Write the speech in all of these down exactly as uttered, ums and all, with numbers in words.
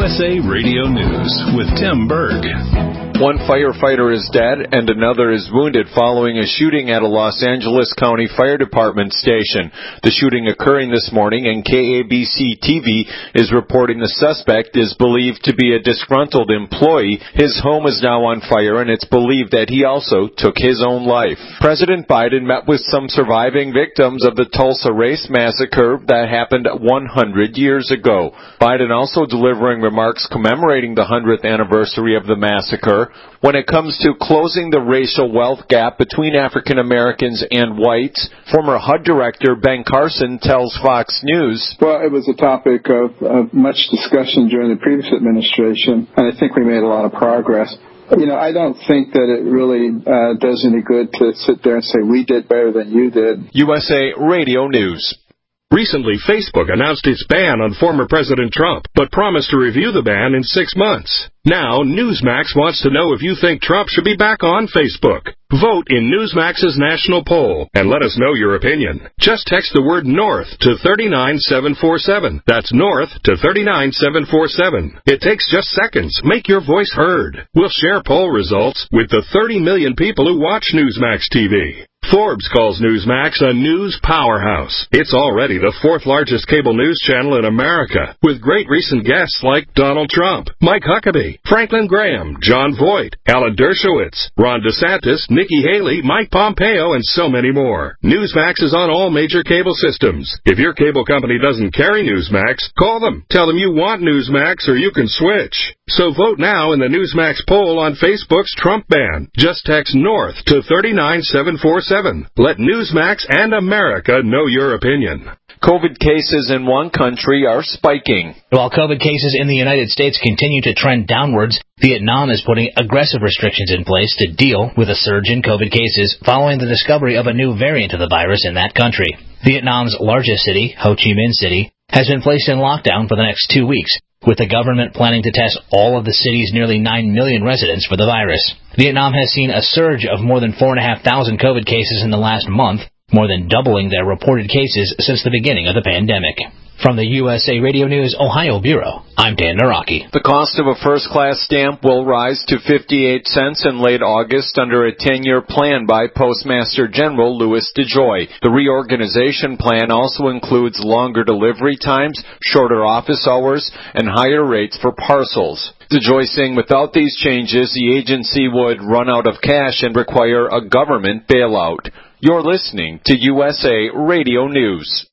S A Radio News with Tim Berg. One firefighter is dead and another is wounded following a shooting at a Los Angeles County Fire Department station. The shooting occurring this morning, and K A B C T V is reporting the suspect is believed to be a disgruntled employee. His home is now on fire, and it's believed that he also took his own life. President Biden met with some surviving victims of the Tulsa Race Massacre that happened one hundred years ago. Biden also delivering remarks commemorating the one hundredth anniversary of the massacre. When it comes to closing the racial wealth gap between African Americans and whites, former H U D Director Ben Carson tells Fox News. Well, it was a topic of, of much discussion during the previous administration, and I think we made a lot of progress. You know, I don't think that it really uh, does any good to sit there and say, we did better than you did. U S A Radio News. Recently, Facebook announced its ban on former President Trump, but promised to review the ban in six months. Now, Newsmax wants to know if you think Trump should be back on Facebook. Vote in Newsmax's national poll and let us know your opinion. Just text the word NORTH to three nine seven four seven. That's NORTH to three nine seven four seven. It takes just seconds. Make your voice heard. We'll share poll results with the thirty million people who watch Newsmax T V. Forbes calls Newsmax a news powerhouse. It's already the fourth largest cable news channel in America, with great recent guests like Donald Trump, Mike Huckabee, Franklin Graham, John Voight, Alan Dershowitz, Ron DeSantis, Nikki Haley, Mike Pompeo, and so many more. Newsmax is on all major cable systems. If your cable company doesn't carry Newsmax, call them. Tell them you want Newsmax or you can switch. So vote now in the Newsmax poll on Facebook's Trump ban. Just text NORTH to three nine seven four seven. Let Newsmax and America know your opinion. COVID cases in one country are spiking. While COVID cases in the United States continue to trend downwards, Vietnam is putting aggressive restrictions in place to deal with a surge in COVID cases following the discovery of a new variant of the virus in that country. Vietnam's largest city, Ho Chi Minh City, has been placed in lockdown for the next two weeks, with the government planning to test all of the city's nearly nine million residents for the virus. Vietnam has seen a surge of more than four thousand five hundred COVID cases in the last month, more than doubling their reported cases since the beginning of the pandemic. From the U S A Radio News Ohio Bureau, I'm Dan Naraki. The cost of a first-class stamp will rise to fifty-eight cents in late August under a ten-year plan by Postmaster General Louis DeJoy. The reorganization plan also includes longer delivery times, shorter office hours, and higher rates for parcels. DeJoy saying without these changes, the agency would run out of cash and require a government bailout. You're listening to U S A Radio News.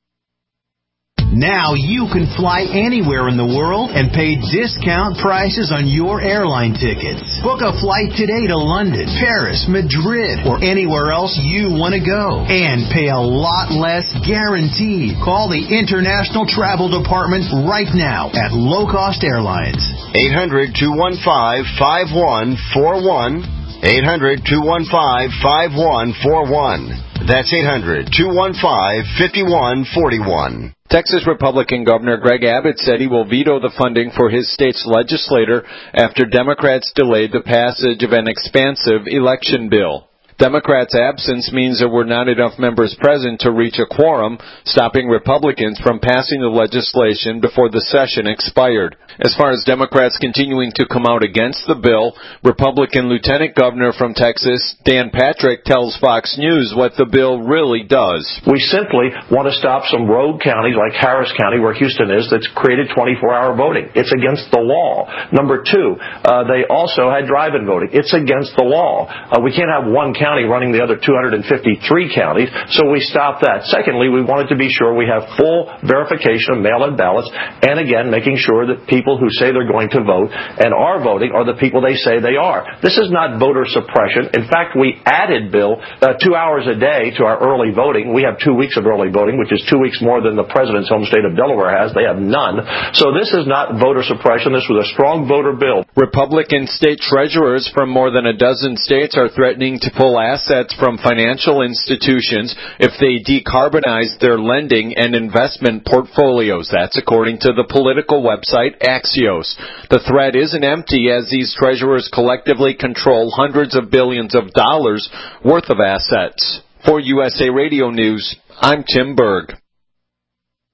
Now you can fly anywhere in the world and pay discount prices on your airline tickets. Book a flight today to London, Paris, Madrid, or anywhere else you want to go. And pay a lot less guaranteed. Call the International Travel Department right now at Low Cost Airlines. eight hundred, two one five, five one four one. eight hundred, two one five, five one four one. That's eight hundred, two one five, five one four one. Texas Republican Governor Greg Abbott said he will veto the funding for his state's legislature after Democrats delayed the passage of an expansive election bill. Democrats' absence means there were not enough members present to reach a quorum, stopping Republicans from passing the legislation before the session expired. As far as Democrats continuing to come out against the bill, Republican Lieutenant Governor from Texas, Dan Patrick, tells Fox News what the bill really does. We simply want to stop some rogue counties like Harris County, where Houston is, that's created twenty-four hour voting. It's against the law. Number two, uh, they also had drive-in voting. It's against the law. Uh, we can't have one county running the other two hundred fifty-three counties, so we stopped that. Secondly, we wanted to be sure we have full verification of mail-in ballots, and again, making sure that people who say they're going to vote and are voting are the people they say they are. This is not voter suppression. In fact, we added, Bill, uh, two hours a day to our early voting. We have two weeks of early voting, which is two weeks more than the president's home state of Delaware has. They have none. So this is not voter suppression. This was a strong voter bill. Republican state treasurers from more than a dozen states are threatening to pull assets from financial institutions if they decarbonize their lending and investment portfolios. That's according to the political website Axios. The threat isn't empty, as these treasurers collectively control hundreds of billions of dollars worth of assets. For U S A Radio News, I'm Tim Berg.